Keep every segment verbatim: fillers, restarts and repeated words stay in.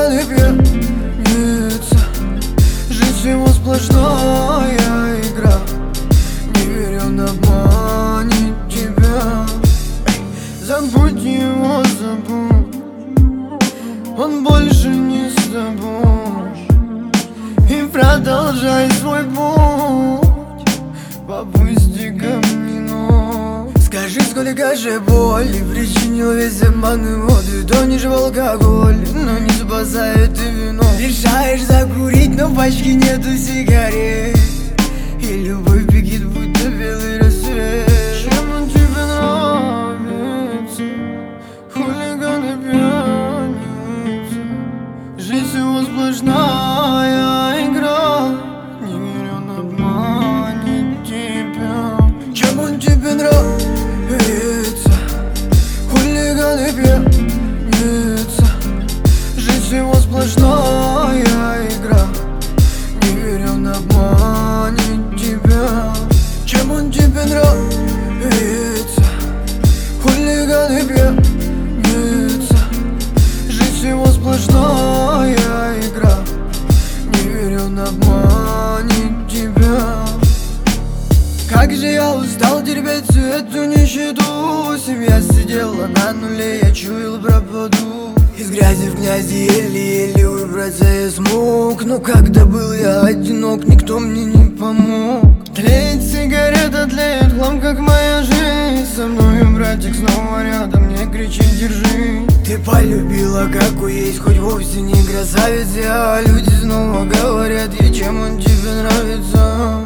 Хулиган и пьяница, жизнь его сплошная игра. Не верь, он обманет тебя. Забудь его, забудь, он больше не с тобой. И продолжай свой путь по пустякам. Скажи, сколько же боли причинил весь обман и воды. Тонешь в алкоголь, но не спасает и вино. Решаешь закурить, но в пачке нету сигарет. И любовь бегит, будто белый рассвет. Чем он тебе нравится? Хулиган и пьяница, жизнь его сплошная игра. Не верь, он обманет тебя. Чем он тебе нравится? Хулиган и пьяница, жизнь его сплошная игра. Не верь, он обманет тебя. Чем он тебе нравится? Хулиган и пьяница, жизнь его сплошная игра. Не верь, он обманет тебя. Как же я устал терпеть всю эту нищету. Семья сидела на нуле, я чуял пропаду. Из грязи в грязи еле-еле выбраться я смог. Но когда был я одинок, никто мне не помог. Тлеет сигарета, тлеет хлам, как моя жизнь. Со мною братик снова рядом, мне кричит держи. Ты полюбила, какой есть, хоть вовсе не красавица. А люди снова говорят ей, чем он тебе нравится.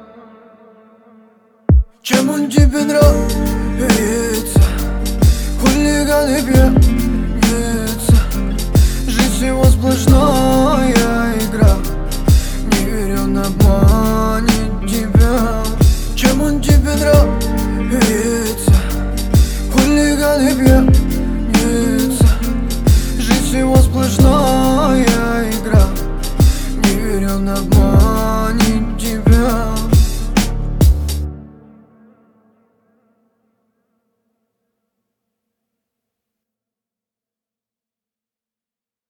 Чем он тебе нравится? Хулиган и пьяница, жизнь его сплошная игра. Не верь, он обманет тебя. Чем он тебе нравится? Хулиган и пьяница, жизнь его сплошная игра. Не верь, он обманет.